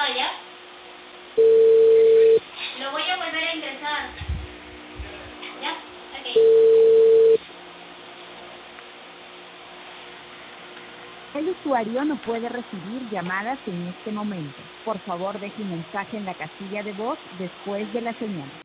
vaya. Lo voy a volver a ingresar. ¿Ya? Ok. El usuario no puede recibir llamadas en este momento. Por favor, deje un mensaje en la casilla de voz después de la señal.